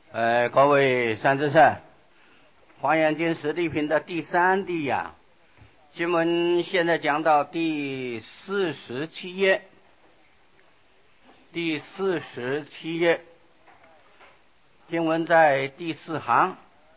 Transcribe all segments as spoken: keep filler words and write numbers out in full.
呃，各位善知识，《华严经》实地品的第三地呀、啊，经文现在讲到第四十七页，第四十七页，经文在第四行。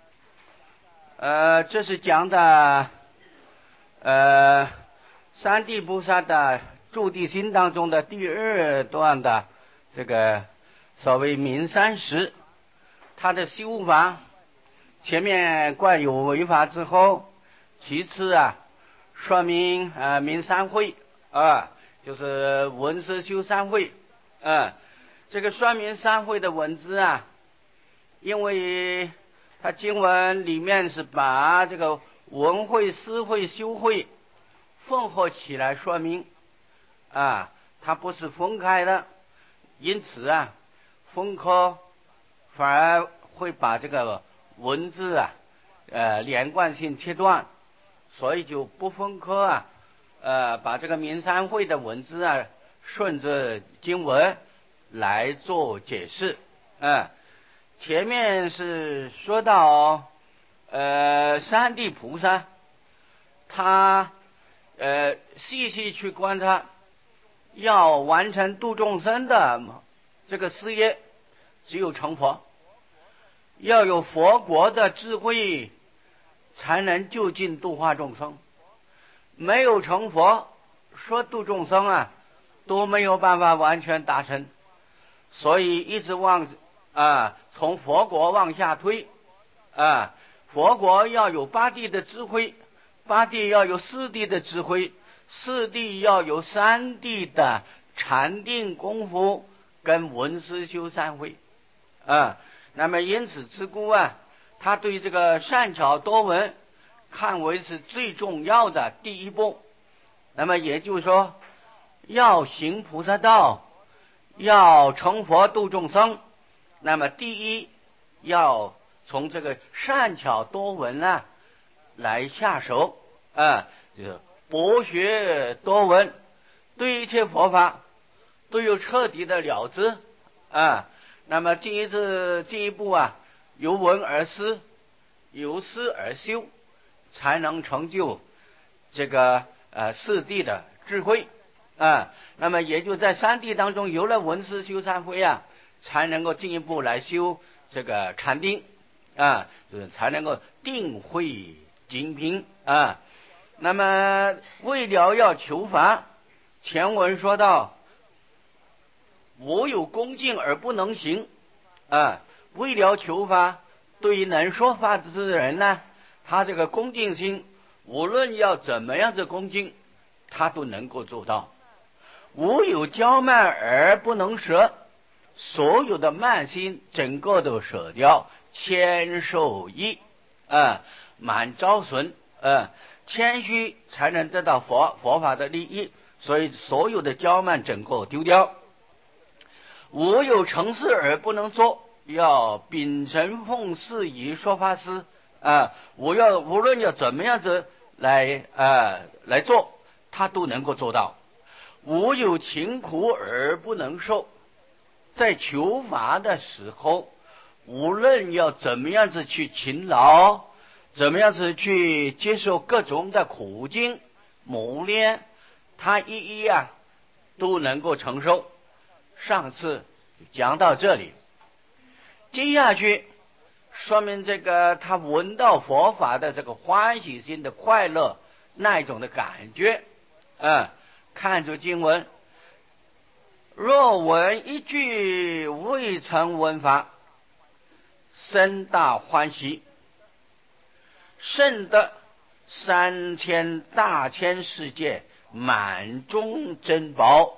呃，这是讲的呃三地菩萨的住地心当中的第二段的这个所谓明三识。他的修法前面惯有为法之后，其次啊说明呃明三会啊，就是文思修三会啊。这个说明三会的文字啊，因为他经文里面是把这个文会、思会、修会混合起来说明啊，它不是分开的，因此啊分科反而会把这个文字啊，呃，连贯性切断，所以就不分科啊，呃，把这个明三会的文字啊，顺着经文来做解释。嗯、呃，前面是说到，呃，三地菩萨，他呃细细去观察，要完成度众生的这个事业，只有成佛。要有佛国的智慧，才能就近度化众生。没有成佛，说度众生啊，都没有办法完全达成。所以一直往啊，从佛国往下推啊，佛国要有八地的智慧，八地要有四地的智慧，四地要有三地的禅定功夫跟文思修三会啊。那么因此之故啊，他对这个善巧多闻看为是最重要的第一步。那么也就是说，要行菩萨道，要成佛度众生，那么第一要从这个善巧多闻啊来下手啊，就是博学多闻，对一切佛法都有彻底的了知啊。那么进一次进一步啊，由闻而思，由思而修，才能成就这个呃四谛的智慧啊。那么也就在三谛当中，有了闻思修三会啊，才能够进一步来修这个禅定啊，就是才能够定慧精品啊。那么为了要求法，前文说到，我有恭敬而不能行啊，为了求法，对于能说法之人呢，他这个恭敬心，无论要怎么样的恭敬，他都能够做到。我有骄慢而不能舍，所有的慢心整个都舍掉，谦受益啊，满招损啊，谦虚才能得到佛佛法的利益，所以所有的骄慢整个丢掉。我有成事而不能做，要秉承奉事以说法师啊！我要无论要怎么样子来啊来做，他都能够做到。我有勤苦而不能受，在求法的时候，无论要怎么样子去勤劳，怎么样子去接受各种的苦境磨练，他一一啊都能够承受。上次讲到这里，接下去说明这个他闻到佛法的这个欢喜心的快乐那一种的感觉啊。看着经文，若闻一句未曾闻法，深大欢喜，甚得三千大千世界满中珍宝。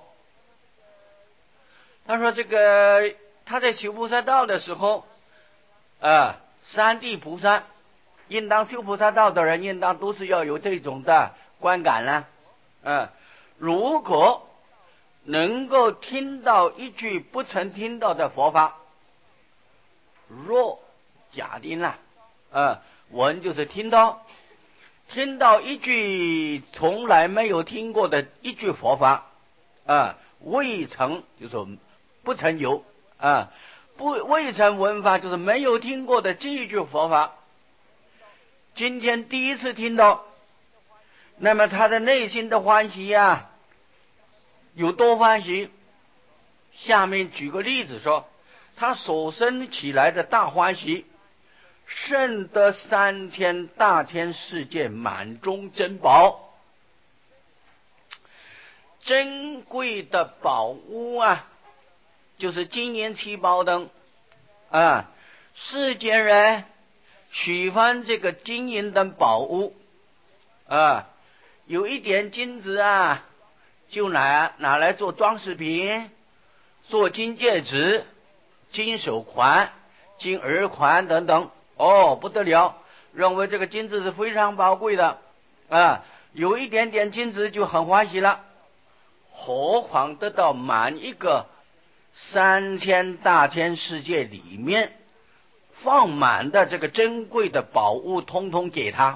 他说这个他在修菩萨道的时候啊，三地菩萨应当修菩萨道的人应当都是要有这种的观感呢啊。如果能够听到一句不曾听到的佛法，若假定了啊，闻就是听到听到一句从来没有听过的一句佛法啊，未曾就是不曾有啊， 不未曾闻法，就是没有听过的这一句佛法，今天第一次听到，那么他的内心的欢喜呀、啊，有多欢喜？下面举个例子说，他所生起来的大欢喜，胜得三千大千世界满中珍宝，珍贵的宝物啊，就是金银七宝等啊，世间人喜欢这个金银等宝物啊，有一点金子啊，就拿拿来做装饰品，做金戒指、金手环、金耳环等等，哦，不得了，认为这个金子是非常宝贵的啊，有一点点金子就很欢喜了，何况得到满一个三千大千世界里面放满的这个珍贵的宝物，通通给他，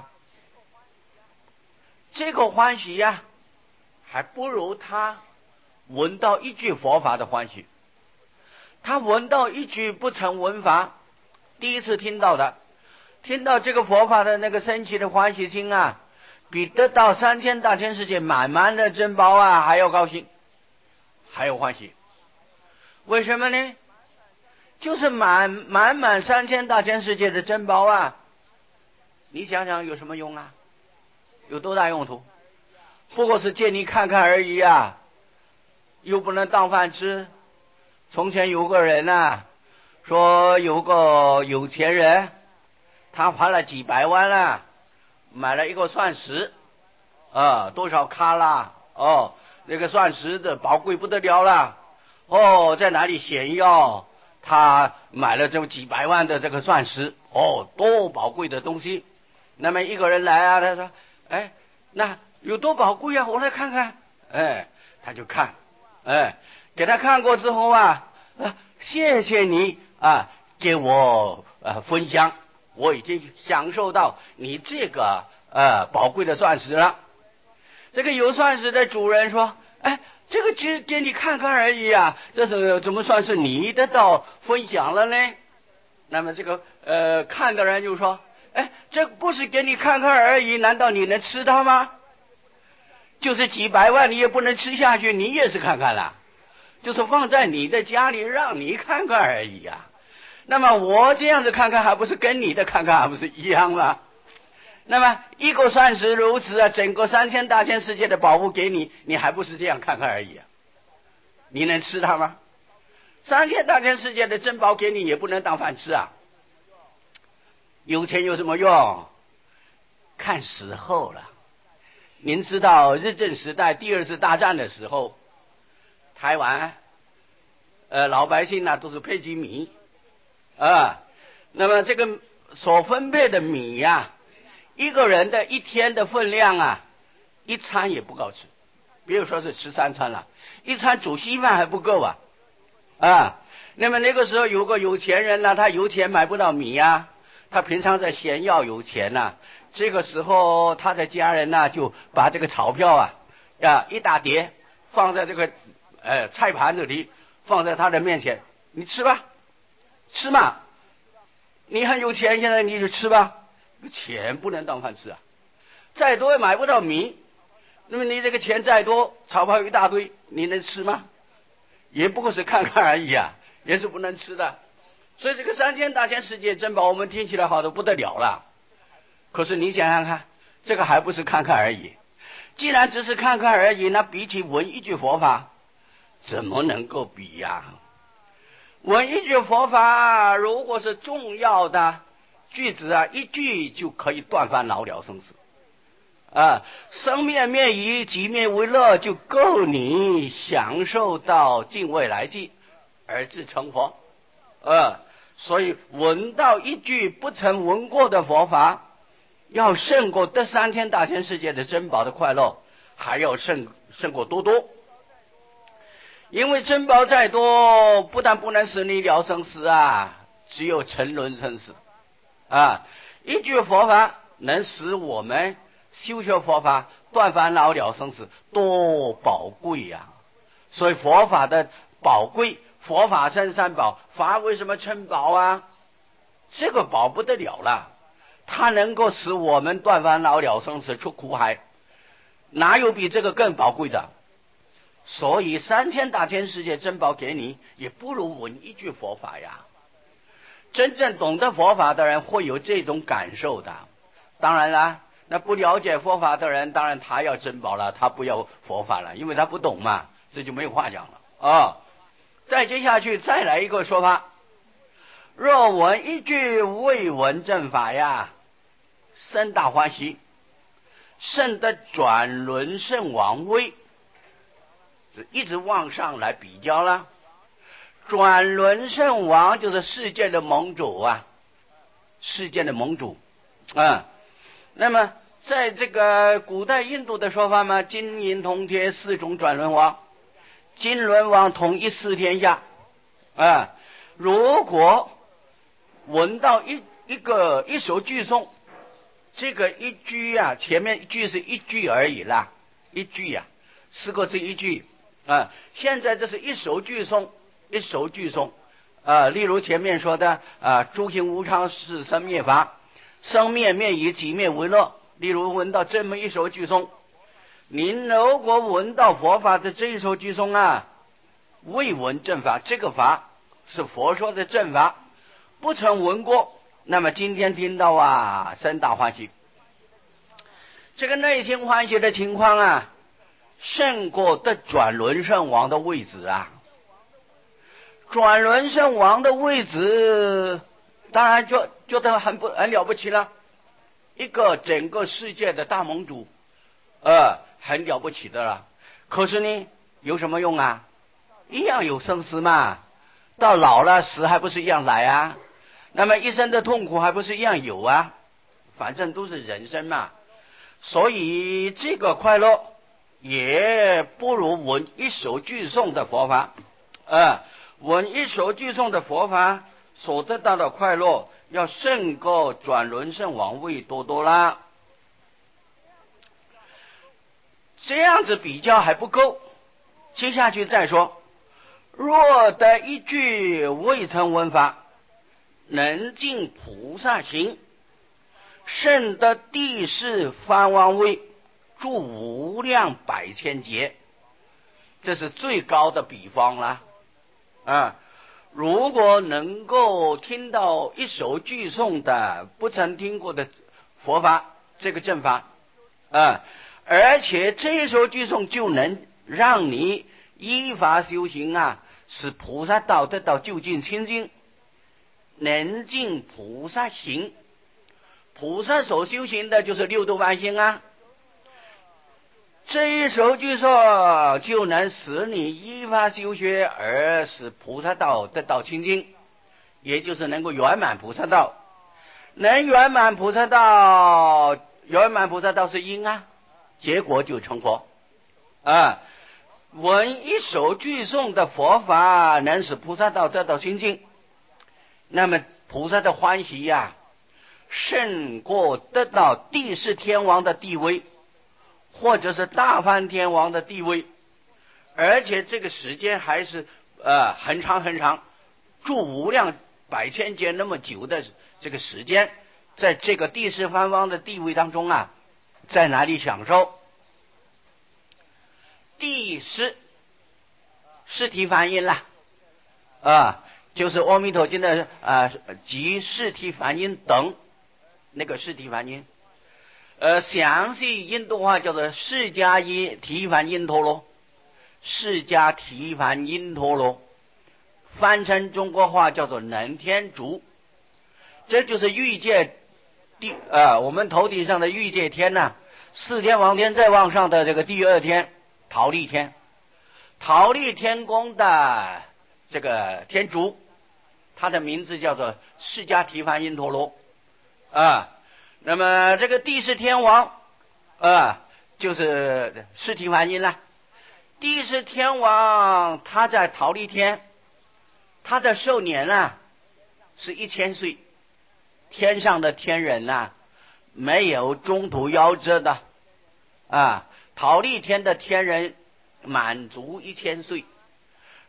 这个欢喜呀、啊，还不如他闻到一句佛法的欢喜。他闻到一句不曾闻法，第一次听到的，听到这个佛法的那个升起的欢喜心啊，比得到三千大千世界满满的珍宝啊还要高兴，还有欢喜。为什么呢？就是满满满三千大千世界的珍宝啊，你想想有什么用啊？有多大用途？不过是借你看看而已啊，又不能当饭吃。从前有个人啊，说有个有钱人，他花了几百万了，买了一个钻石啊，多少卡拉哦，那个钻石的宝贵不得了了哦，在哪里炫耀他买了这么几百万的这个钻石哦，多宝贵的东西。那么一个人来啊，他说哎，那有多宝贵啊，我来看看。哎，他就看，哎，给他看过之后啊，啊谢谢你啊，给我呃分享，我已经享受到你这个呃宝贵的钻石了。这个有钻石的主人说，哎，这个只给你看看而已啊，这是怎么算是你得到分享了呢？那么这个呃看的人就说，哎，这不是给你看看而已，难道你能吃它吗？就是几百万你也不能吃下去，你也是看看了，就是放在你的家里让你看看而已啊。那么我这样子看看，还不是跟你的看看还不是一样吗？那么一个钻石如此啊，整个三千大千世界的宝物给你，你还不是这样看看而已啊？你能吃它吗？三千大千世界的珍宝给你，也不能当饭吃啊。有钱有什么用？看时候了。您知道日治时代第二次大战的时候，台湾呃老百姓呢都是配给米啊，那么这个所分配的米呀、啊，一个人的一天的分量啊，一餐也不够吃，别说是吃三餐了，一餐煮稀饭还不够啊啊！那么那个时候有个有钱人呢，他有钱买不到米呀、啊，他平常在炫耀有钱呐、啊。这个时候他的家人呢，就把这个钞票啊啊一大叠放在这个呃菜盘子里，放在他的面前，你吃吧，吃嘛，你很有钱，现在你就吃吧。钱不能当饭吃啊，再多也买不到米。那么你这个钱再多，钞票一大堆，你能吃吗？也不过是看看而已啊，也是不能吃的。所以这个三千大千世界珍宝，我们听起来好的不得了了。可是你想想看，这个还不是看看而已。既然只是看看而已，那比起闻一句佛法，怎么能够比呀、啊？闻一句佛法，如果是重要的句子啊，一句就可以断烦恼了生死啊，生灭灭已，即灭为乐，就够你享受到尽未来际而至成佛。呃，所以闻到一句不曾闻过的佛法，要胜过得三千大千世界的珍宝的快乐，还要胜胜过多多。因为珍宝再多，不但不能使你了生死啊，只有沉沦生死啊。一句佛法能使我们修学佛法断烦恼了生死，多宝贵呀、啊！所以佛法的宝贵， 佛法生三宝，法为什么称宝啊？这个宝不得了了，它能够使我们断烦恼了生死出苦海，哪有比这个更宝贵的？所以三千大千世界珍宝给你，也不如闻一句佛法呀。真正懂得佛法的人会有这种感受的。当然啦，那不了解佛法的人，当然他要珍宝了，他不要佛法了，因为他不懂嘛，这就没有话讲了啊、哦。再接下去再来一个说法，若闻一句未闻正法呀，生大欢喜，甚得转轮圣王位，一直往上来比较了。转轮圣王就是世界的盟主啊，世界的盟主啊。那么在这个古代印度的说法嘛，金银铜铁四种转轮王，金轮王统一四天下啊。如果闻到一一个一首句诵，这个一句啊，前面一句是一句而已啦，一句呀、啊，四个字一句啊。现在这是一首句诵，一首句诵啊。例如前面说的啊，诸行无常，是生灭法，生灭灭以己灭为乐。例如闻到这么一首句诵，您如果闻到佛法的这一首句诵啊，未闻正法，这个法是佛说的正法，不曾闻过，那么今天听到啊，生大欢喜。这个内心欢喜的情况啊，胜过得转轮圣王的位置啊。转轮圣王的位置当然就觉得很不很了不起了，一个整个世界的大盟主呃，很了不起的了。可是呢，有什么用啊？一样有生死嘛，到老了死还不是一样来啊？那么一生的痛苦还不是一样有啊？反正都是人生嘛。所以这个快乐也不如闻一首句诵的佛法呃，闻一首句诵的佛法所得到的快乐要胜过转轮圣王位多多啦。这样子比较还不够，接下去再说，若得一句未曾闻法，能尽菩萨行，甚得地势梵王位，住无量百千劫。这是最高的比方了啊！如果能够听到一首句诵的不曾听过的佛法，这个正法啊，而且这一首句诵就能让你依法修行啊，使菩萨道得到究竟清净，能尽菩萨行。菩萨所修行的就是六度万行啊，这一首句说就能使你依法修学，而使菩萨道得到清净，也就是能够圆满菩萨道。能圆满菩萨道，圆满菩萨道是因啊，结果就成佛啊。闻一首句诵的佛法能使菩萨道得到清净，那么菩萨的欢喜呀、啊，胜过得到地势天王的地位，或者是大梵天王的地位，而且这个时间还是呃很长很长，住无量百千劫那么久的这个时间，在这个地势梵王的地位当中啊，在哪里享受？地势是体梵音啦，啊，就是阿弥陀经的啊即是体梵音等那个是体梵音。呃，详细印度话叫做释迦音提梵因陀罗，释迦提梵因陀罗，翻成中国话叫做能天竺。这就是欲界第呃我们头顶上的欲界天呐、啊，四天王天再往上的这个第二天忉利天，忉利天宫的这个天竺，它的名字叫做释迦提梵因陀罗啊。那么这个地势天王啊，就是释提梵音啦。地势天王他在忉利天，他的寿年啊是一千岁。天上的天人啊，没有中途夭折的啊。忉利天的天人满足一千岁，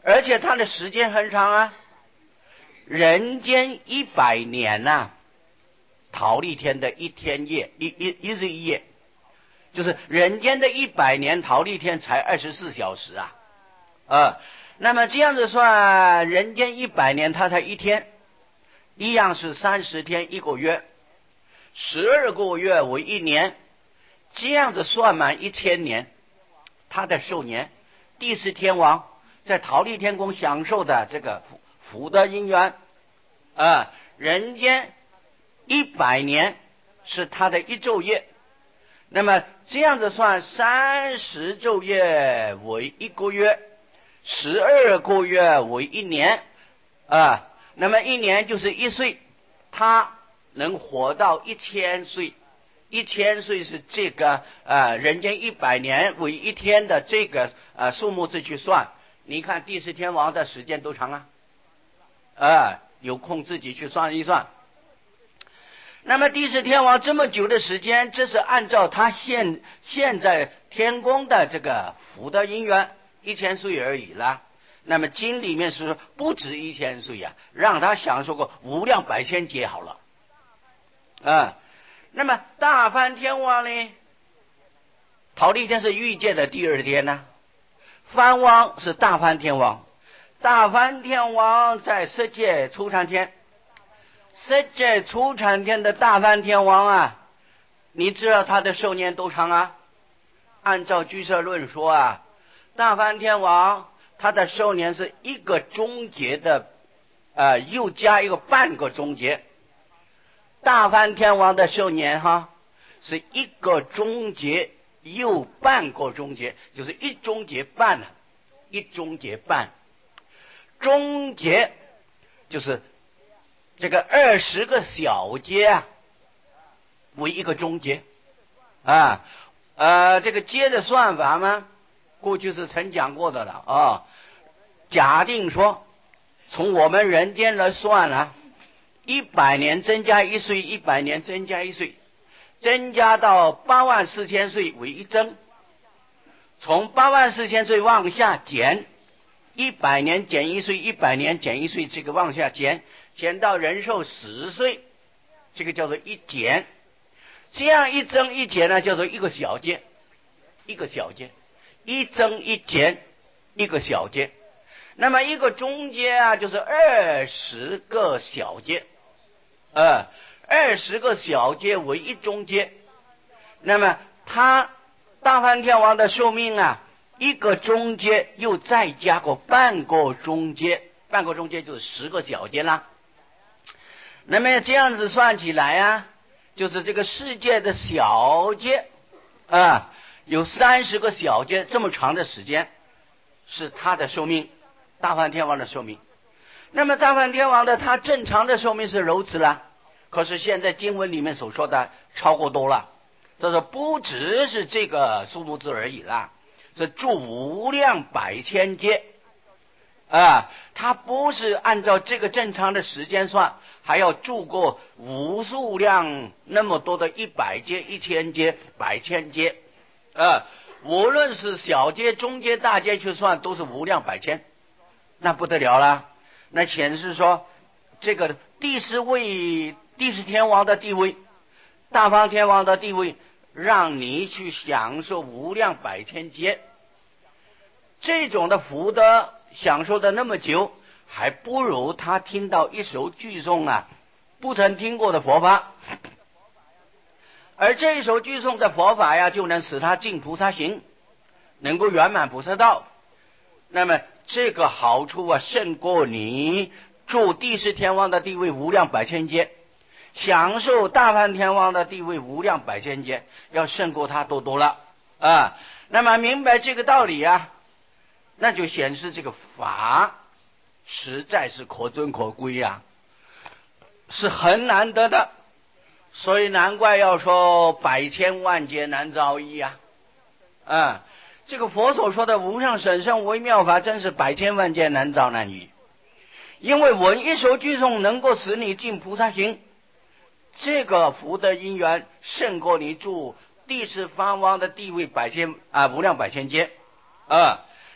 而且他的时间很长啊，人间一百年呐、啊，忉利天的一天夜一一一日一夜，就是人间的一百年，忉利天才二十四小时啊，呃，那么这样子算，人间一百年，它才一天，一样是三十天一个月，十二个月为一年，这样子算满一千年，他的寿年，第四天王在忉利天宫享受的这个福福德因缘，啊、呃，人间一百年是他的一昼夜，那么这样子算，三十昼夜为一个月，十二个月为一年，啊、呃，那么一年就是一岁，他能活到一千岁，一千岁是这个呃人间一百年为一天的这个呃数目字去算，你看第四天王的时间多长啊？啊、呃，有空自己去算一算。那么第四天王这么久的时间，这是按照他现现在天宫的这个福德因缘一千岁而已了。那么经里面是说不止一千岁呀、啊，让他享受个无量百千劫好了。啊，那么大梵天王呢？忉利天是欲界的第二天呢、啊，梵王是大梵天王，大梵天王在色界初禅天。色界初禅天的大梵天王啊，你知道他的寿年多长啊？按照俱舍论说啊，大梵天王他的寿年是一个终结的，呃，又加一个半个终结。大梵天王的寿年哈，是一个终结又半个终结，就是一终结半了，一终结半。终结就是这个二十个小节啊，为一个终结啊，呃，这个节的算法呢，过去是曾讲过的了啊。假定说，从我们人间来算啊，一百年增加一岁，一百年增加一岁，增加到八万四千岁为一增，从八万四千岁往下减，一百年减一岁，一百年减一岁，这个往下减。减到人寿十岁，这个叫做一减，这样一增一减呢，叫做一个小节，一个小节，一增一减，一个小节。那么一个中节啊，就是二十个小节，呃，二十个小节为一中节。那么他大梵天王的寿命啊，一个中节又再加个半个中节，半个中节就是十个小节啦。那么这样子算起来啊，就是这个世界的小节啊，有三十个小节，这么长的时间是他的寿命，大梵天王的寿命。那么大梵天王的他正常的寿命是如此了，可是现在经文里面所说的超过多了，这是不只是这个数目字而已啦，是住无量百千劫啊，他不是按照这个正常的时间算，还要住过无数量那么多的一百阶、一千阶、百千阶，啊，无论是小阶、中阶、大阶去算，都是无量百千，那不得了了。那显示说，这个第十位、第十天王的地位，大梵天王的地位，让你去享受无量百千劫，这种的福德享受的那么久，还不如他听到一首句诵啊，不曾听过的佛法，而这一首句诵的佛法呀，就能使他进菩萨行，能够圆满菩萨道。那么这个好处啊，胜过你住第十天王的地位无量百千劫，享受大梵天王的地位无量百千劫，要胜过他多多了啊。那么明白这个道理啊，那就显示这个法实在是可尊可贵呀、啊，是很难得的，所以难怪要说百千万劫难遭遇啊。啊，这个佛所说的无上甚深微妙法，真是百千万劫难遭难遇。因为闻一首句诵能够使你进菩萨行，这个福德因缘胜过你住第十方王的地位百千啊无量百千劫啊。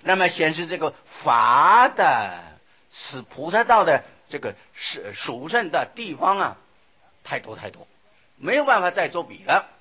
那么显示这个法的使菩萨道的这个是殊胜的地方啊，太多太多，没有办法再做比了。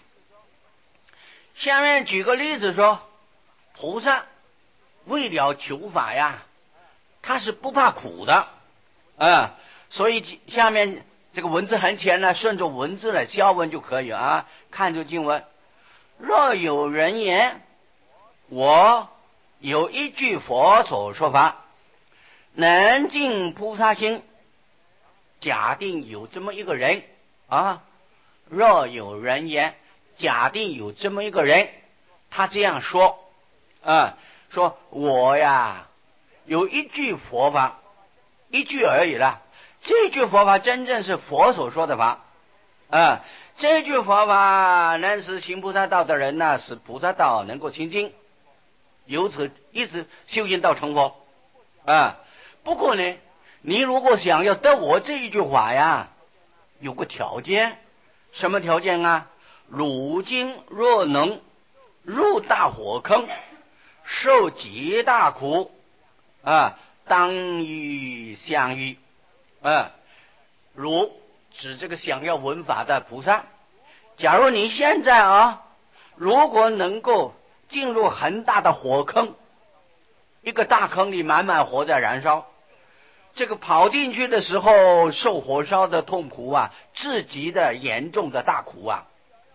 下面举个例子说，菩萨为了求法呀，他是不怕苦的啊，所以下面这个文字很浅呢，顺着文字来消文就可以啊。看着经文，若有人言，我有一句佛所说法，能尽菩萨心。假定有这么一个人啊，若有人言，假定有这么一个人，他这样说啊，说我呀有一句佛法，一句而已了。这句佛法真正是佛所说的法啊，这句佛法能使行菩萨道的人呢，使菩萨道能够清净，由此一直修行到成佛啊。不过呢，你如果想要得我这一句话呀，有个条件，什么条件啊？汝今若能入大火坑，受极大苦啊，当与相遇啊。汝指这个想要闻法的菩萨，假如你现在啊，如果能够进入很大的火坑，一个大坑里满满火在燃烧，这个跑进去的时候受火烧的痛苦啊，至极的严重的大苦啊。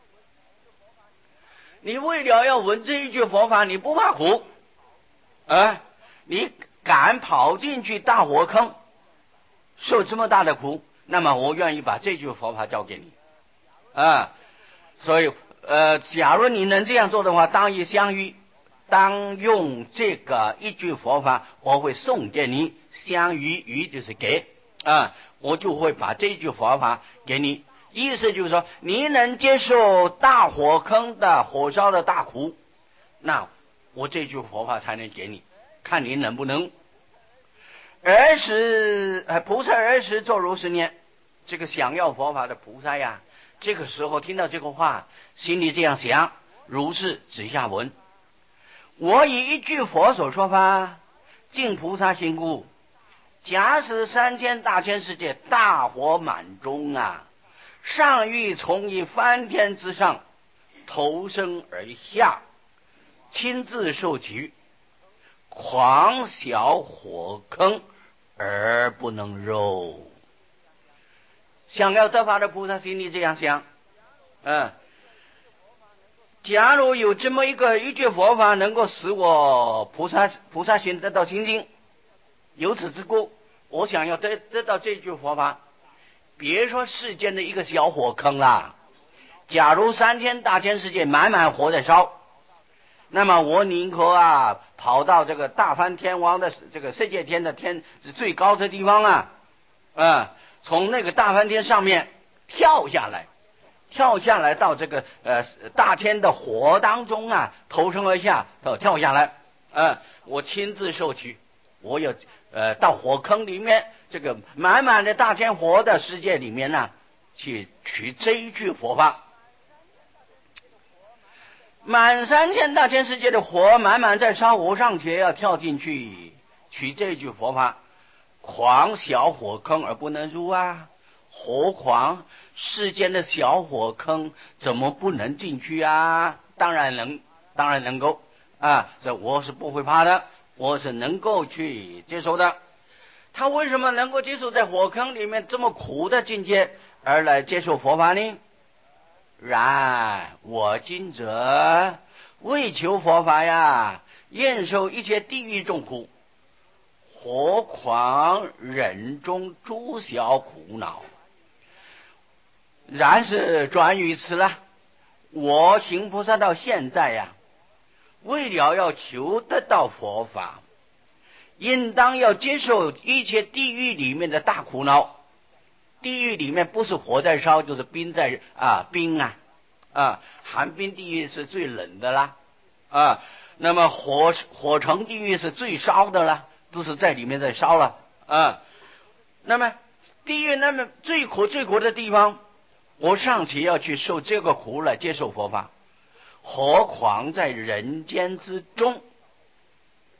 你为了要闻这一句佛法，你不怕苦啊，你敢跑进去大火坑受这么大的苦，那么我愿意把这句佛法交给你啊。所以呃，假如你能这样做的话，当以相遇，当用这个一句佛法，我会送给你。相遇，遇就是给啊，我就会把这句佛法给你。意思就是说，你能接受大火坑的火烧的大苦，那我这句佛法才能给你，看你能不能。儿时菩萨儿时作如是念，这个想要佛法的菩萨呀，这个时候听到这个话，心里这样想，如是指下文，我以一句佛所说法，尽菩萨心故，假使三千大千世界大火满中啊，上欲从一梵天之上投生而下，亲自受取，狂小火坑而不能入。想要得法的菩萨心里这样想，嗯，假如有这么一个一句佛法能够使我菩萨菩萨心得到清净，由此之故，我想要得得到这句佛法，别说世间的一个小火坑啦，假如三千大千世界满满火在烧，那么我宁可啊跑到这个大梵天王的这个世界天的天最高的地方啊，啊，从那个大梵天上面跳下来，跳下来到这个呃大天的火当中啊，投生而下，跳下来，啊，我亲自受取，我有呃到火坑里面这个满满的大天火的世界里面呢、啊，去取这一句佛法。满三千大千世界的火满满在烧，我尚且要跳进去取这句佛法，狂小火坑而不能入啊，何况世间的小火坑怎么不能进去啊？当然能，当然能够啊，这我是不会怕的，我是能够去接受的。他为什么能够接受在火坑里面这么苦的境界而来接受佛法呢？然我今者为求佛法呀，愿受一切地狱众苦，何况人中诸小苦恼。然是转于此了，我行菩萨到现在呀，为了要求得到佛法，应当要接受一切地狱里面的大苦恼。地狱里面不是火在烧，就是冰在啊冰啊啊，寒冰地狱是最冷的啦啊，那么火火城地狱是最烧的啦，都是在里面在烧了啊。那么地狱那么最苦最苦的地方，我尚且要去受这个苦来接受佛法，何况在人间之中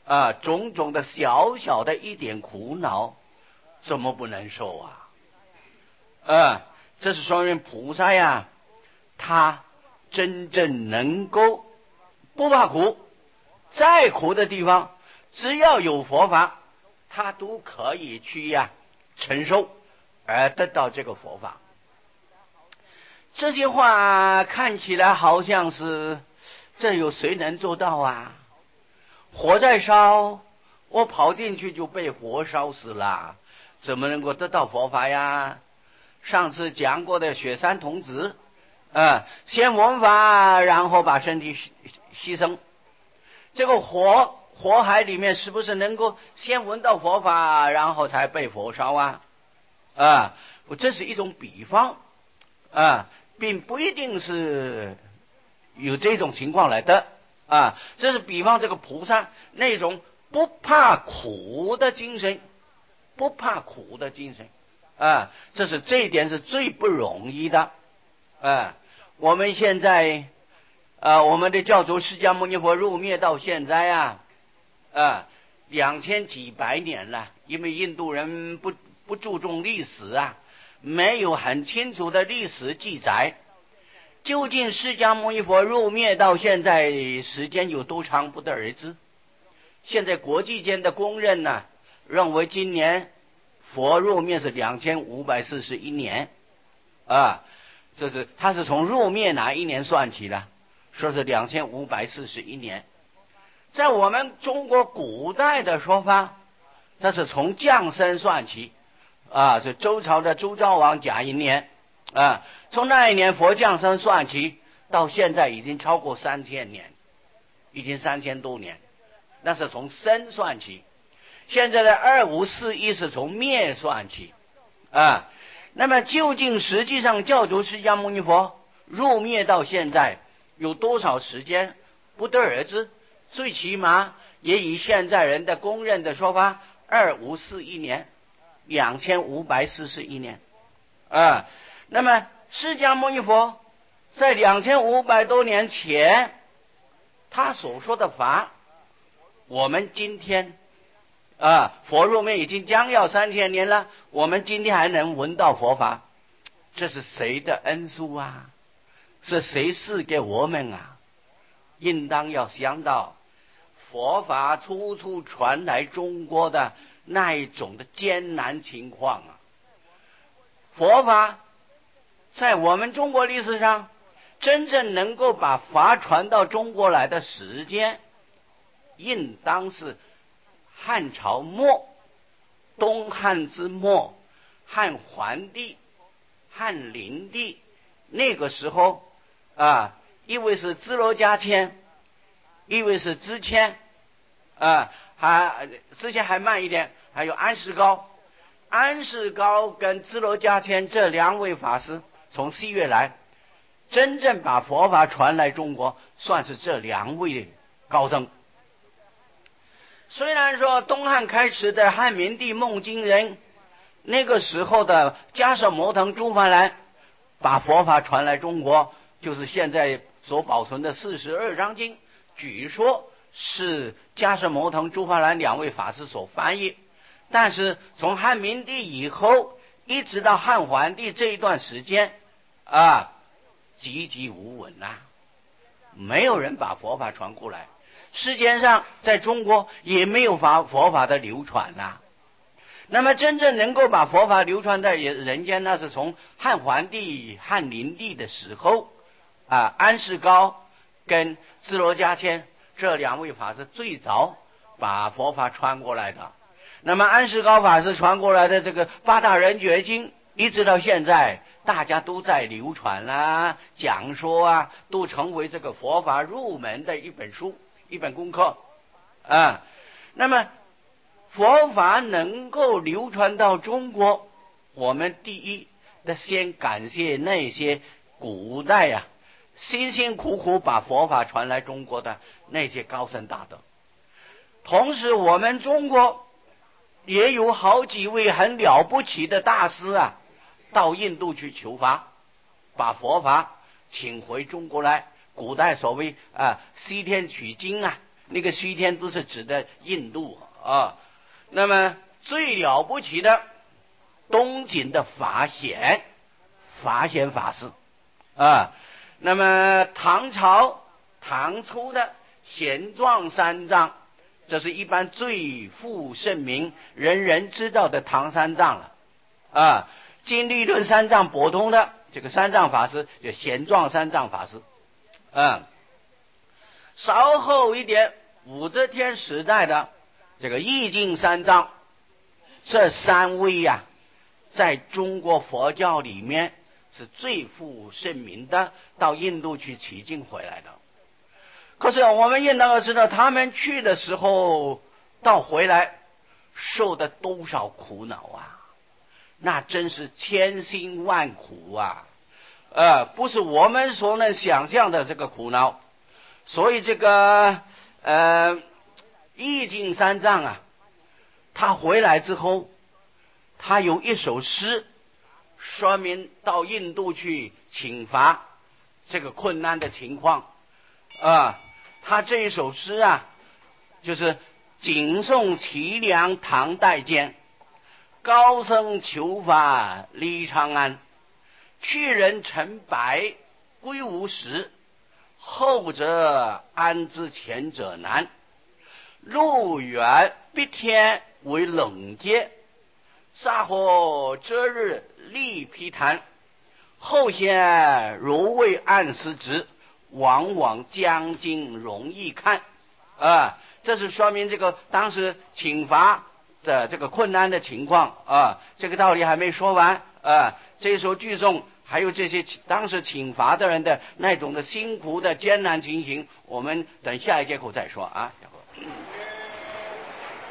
啊，种种的小小的一点苦恼，怎么不能受啊？啊，这是说明菩萨呀，他真正能够不怕苦，再苦的地方，只要有佛法，他都可以去呀承受，而得到这个佛法。这些话看起来好像是，这有谁能做到啊？火在烧，我跑进去就被火烧死了，怎么能够得到佛法呀？上次讲过的雪山童子，啊，先闻法，然后把身体牺牲。这个火火海里面是不是能够先闻到佛法，然后才被火烧啊？啊，这是一种比方，啊，并不一定是有这种情况来的啊。这是比方这个菩萨那种不怕苦的精神，不怕苦的精神啊，这是这一点是最不容易的啊。我们现在啊，我们的教主释迦牟尼佛入灭到现在啊啊两千几百年了，因为印度人不不注重历史啊，没有很清楚的历史记载。究竟释迦牟尼佛入灭到现在时间有多长，不得而知。现在国际间的公认呢、啊，认为今年佛入灭是两千五百四十一年啊，这是他是从入灭哪一年算起的？说是两千五百四十一年。在我们中国古代的说法，这是从降生算起啊，是周朝的周昭王甲寅年啊，从那一年佛降生算起，到现在已经超过三千年，已经三千多年，那是从生算起。现在的二五四一是从灭算起啊。那么究竟实际上教主释迦牟尼佛入灭到现在有多少时间，不得而知。最起码也以现在人的公认的说法，二五四一年，两千五百四十一年啊。那么释迦牟尼佛在两千五百多年前，他所说的法，我们今天啊，佛入灭已经将要三千年了，我们今天还能闻到佛法，这是谁的恩赐啊？是谁赐给我们啊？应当要想到佛法初初传来中国的那一种的艰难情况啊。佛法在我们中国历史上真正能够把法传到中国来的时间，应当是汉朝末，东汉之末，汉桓帝、汉灵帝那个时候啊，一位是支罗迦谦，一位是支谦啊，还之前还慢一点，还有安世高。安世高跟支罗迦谦这两位法师从西岳来，真正把佛法传来中国，算是这两位高僧。虽然说东汉开始的汉明帝孟津人，那个时候的迦叶摩腾珠法兰把佛法传来中国，就是现在所保存的四十二章经，据说是迦叶摩腾珠法兰两位法师所翻译。但是从汉明帝以后一直到汉桓帝这一段时间啊，籍籍无闻啊，没有人把佛法传过来。世界上在中国也没有法佛法的流传啊。那么真正能够把佛法流传在人间，那是从汉桓帝、汉灵帝的时候啊，安世高跟支罗迦谦这两位法师最早把佛法传过来的。那么安世高法师传过来的这个八大人觉经，一直到现在大家都在流传啊、讲说啊，都成为这个佛法入门的一本书、一本功课啊。那么佛法能够流传到中国，我们第一的先感谢那些古代啊辛辛苦苦把佛法传来中国的那些高僧大德。同时我们中国也有好几位很了不起的大师啊，到印度去求法，把佛法请回中国来。古代所谓啊西天取经啊， 那个西天都是指的印度啊。那么最了不起的东晋的法显，法显法师啊。那么唐朝唐初的玄奘三藏，这是一般最负盛名人人知道的唐三藏了啊。经历论三藏博通的这个三藏法师就玄奘三藏法师啊。稍后一点武则天时代的这个义净三藏，这三位呀、啊，在中国佛教里面是最负盛名的，到印度去取经回来的。可是我们应当要知道，他们去的时候到回来受的多少苦恼啊，那真是千辛万苦啊，呃，不是我们所能想象的这个苦恼。所以这个呃义净三藏啊，他回来之后，他有一首诗说明到印度去请法这个困难的情况啊。他这一首诗啊，就是谨送凄凉唐代见，高僧求法离长安，去人成白归无时，后者安知前者难，路远必天为冷阶，沙火遮日立披坛，后先如未按时值，往往将经容易看啊。这是说明这个当时请法的这个困难的情况啊。这个道理还没说完啊。这首句颂还有这些当时请法的人的那种的辛苦的艰难情形，我们等下一节课再说啊。